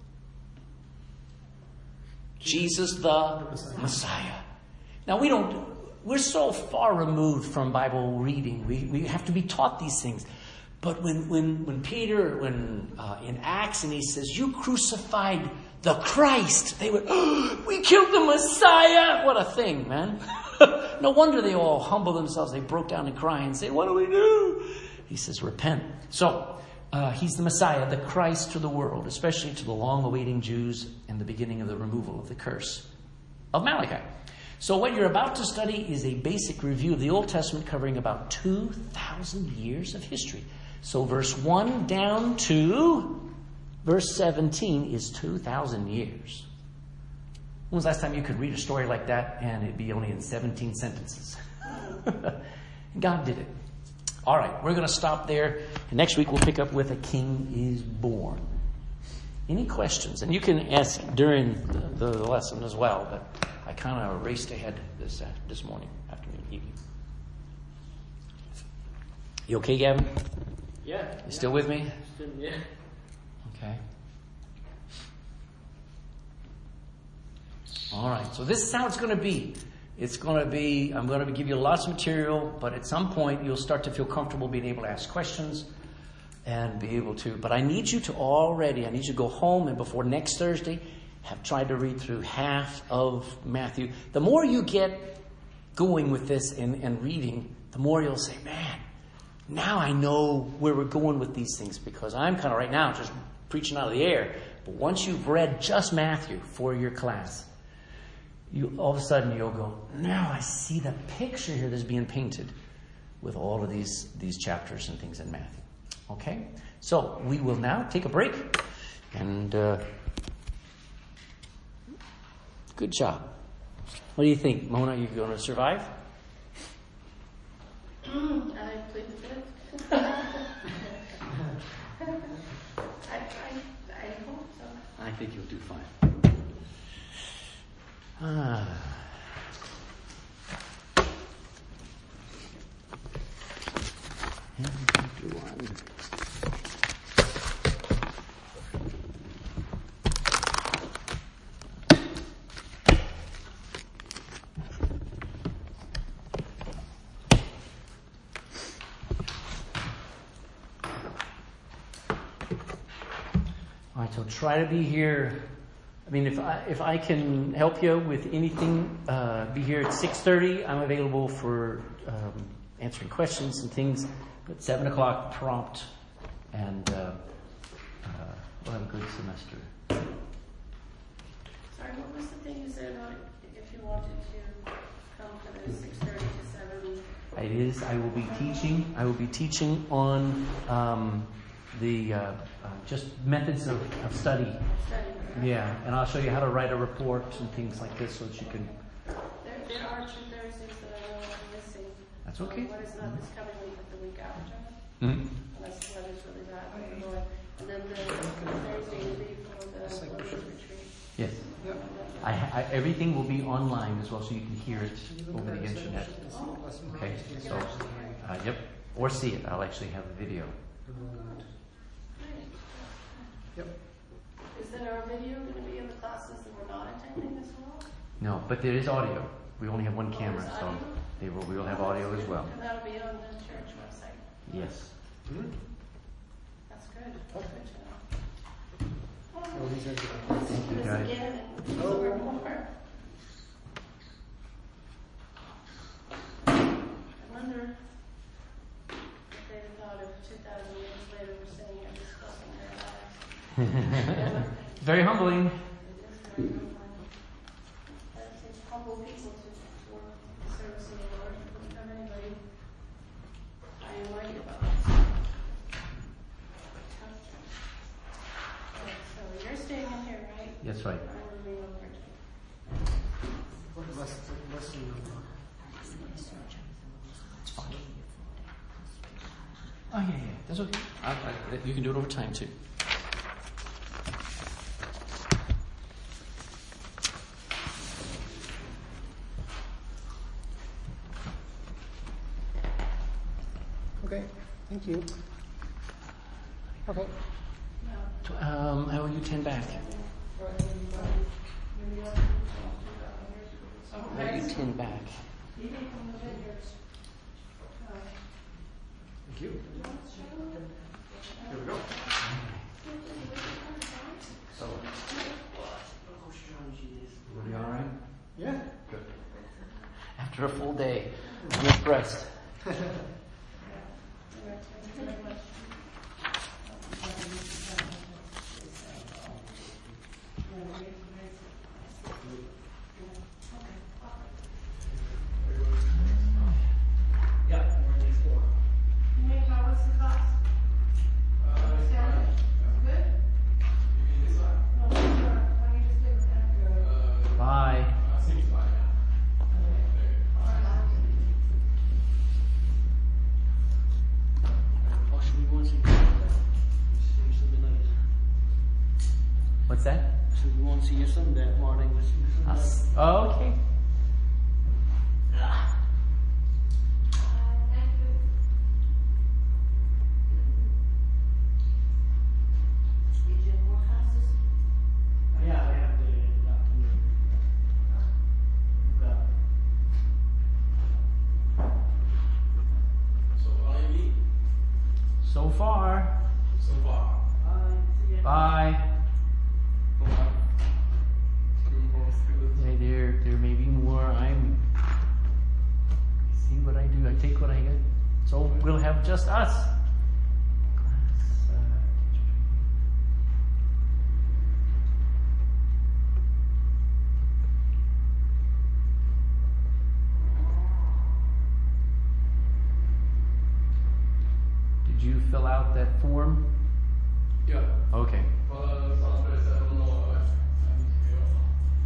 Jesus the Messiah. Now we're so far removed from Bible reading. We have to be taught these things. But when Peter, in Acts, and he says, you crucified the Christ, they went, oh, we killed the Messiah. What a thing, man. No wonder they all humble themselves. They broke down and cry and say, what do we do? He says, repent. So, he's the Messiah, the Christ to the world, especially to the long-awaiting Jews and the beginning of the removal of the curse of Malachi. So what you're about to study is a basic review of the Old Testament covering about 2,000 years of history. So verse 1 down to verse 17 is 2,000 years. When was the last time you could read a story like that and it'd be only in 17 sentences? God did it. All right, we're going to stop there. And next week we'll pick up with A King is Born. Any questions? And you can ask during the lesson as well, but I kind of raced ahead this afternoon, evening. You okay, Gavin? Yeah. You still with me? Yeah. Okay. All right. So this is how it's going to be. I'm going to give you lots of material, but at some point you'll start to feel comfortable being able to ask questions and be able to. But I need you to go home and before next Thursday have tried to read through half of Matthew. The more you get going with this and reading, the more you'll say, man, now I know where we're going with these things, because I'm kind of right now just preaching out of the air. But once you've read just Matthew for your class, all of a sudden you'll go, now I see the picture here that's being painted with all of these chapters and things in Matthew. Okay? So we will now take a break. And good job. What do you think, Mona? Are you going to survive? I plead the fifth. I hope so. I think you'll do fine. Chapter 1. All right, so try to be here. I mean, if I can help you with anything, be here at 6:30. I'm available for answering questions and things. At 7 o'clock prompt, and we'll have a good semester. Sorry, what was the thing you said about if you wanted to come for the 6:30 to 7? It is. I will be teaching on the just methods of study. Yeah, and I'll show you how to write a report and things like this, so that you can. There are 2 Thursdays that I know I'm missing. That's okay. What is not this coming week, but the week after. Mm-hmm. Unless the weather's really bad. And then the Thursday will be for the Women's Retreat. Yes. Yep. everything will be online as well, so you can hear it over the internet. Okay, so, yep. Or see it. I'll actually have a video. Yep. Is there a video going to be of the classes that we're not attending as well? No, but there is audio. We only have one camera, so we will have audio as well. And that'll be on the church website. Yes. That's good. That's good to know. Oh, these are good. Thank you, This guys. again and learn more. I wonder if they'd have thought if 2,000 years later we're sitting here discussing their lives. Very humbling. It is very humbling. It's humble people to work servicing the Lord. We don't have anybody I worry about. So you're staying in here, right? That's right. I'm moving over to. What lesson number? It's fine. Oh, yeah. That's okay. You can do it over time, too. Okay, thank you. Okay. How will you 10 back? How will you 10 back? Thank you. Here we go. So, will be all right? Yeah. Good. After a full day, I'm impressed. Bye. Or should we go and see something like What's that? Should we go and see your son that morning? Oh, okay. Yeah, I have the afternoon. So how you meet? So far. So far. Bye. School for students. Hey, there may be more. I see what I do. I take what I get. So we'll have just us. Did you fill out that form? Yeah. Okay. But sounds better. I don't know. I need to be on.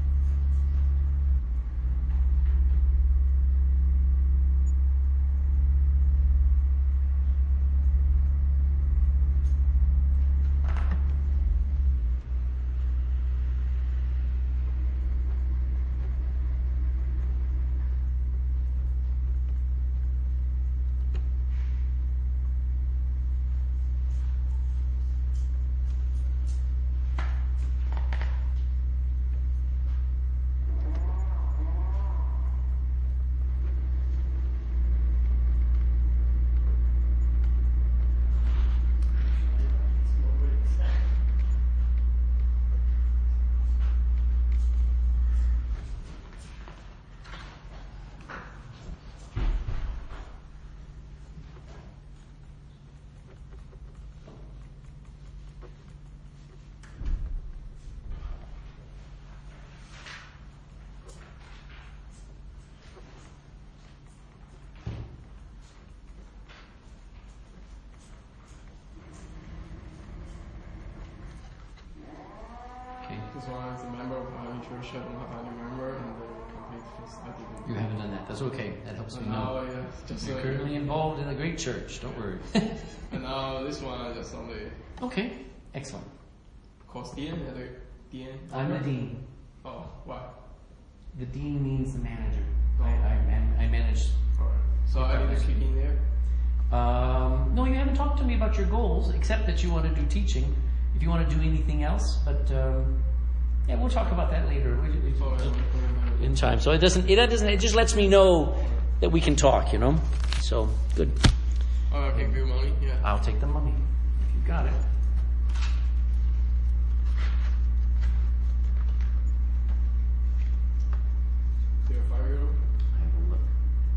Okay. This one is a member of my church. I don't have any member and the complete first I didn't. You haven't done that. That's okay. That helps me Now, know. yeah, just You're currently involved in a great church. Don't worry. and now this one I just only Okay. Excellent. course Dean, the Dean. I'm the dean. Oh, wow. The dean means the manager. I manage. Alright. So I need to kick in there? No, you haven't talked to me about your goals, except that you want to do teaching. If you want to do anything else, but yeah, we'll talk about that later in time. So it just lets me know that we can talk, you know. So good. Oh, okay, good money. Yeah. I'll take the money if you got it. You're a 5-year-old? I will look.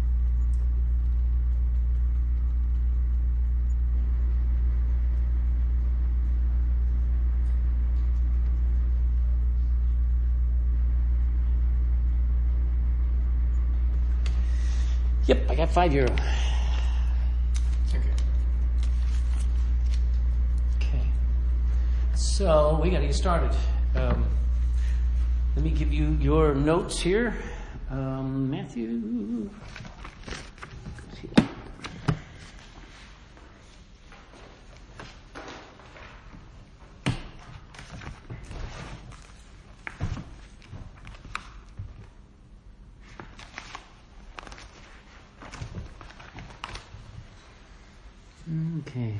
Yep, I got €5. Okay. Okay. So we got to get started. Let me give you your notes here. Matthew. Okay.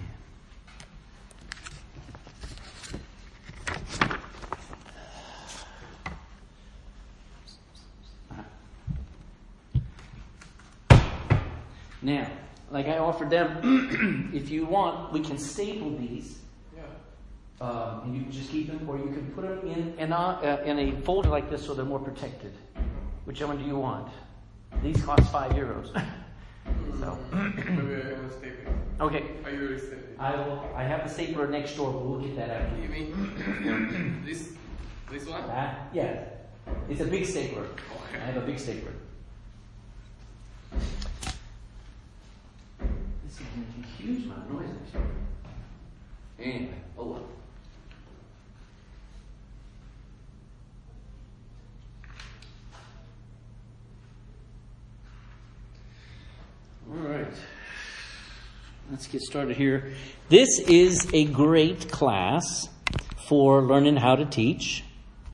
Now, like I offered them, if you want, we can staple these, Yeah. and you can just keep them, or you can put them in a folder like this so they're more protected. Whichever one do you want? These cost €5. So, Maybe I will stay with you. okay. Are you really staying? I have the stapler next door, but we'll get that out. You mean this one? Yeah, it's a big stapler. Okay. I have a big stapler. This is making a huge amount of noise next door. Anyway, oh well. All right. Let's get started here. This is a great class for learning how to teach.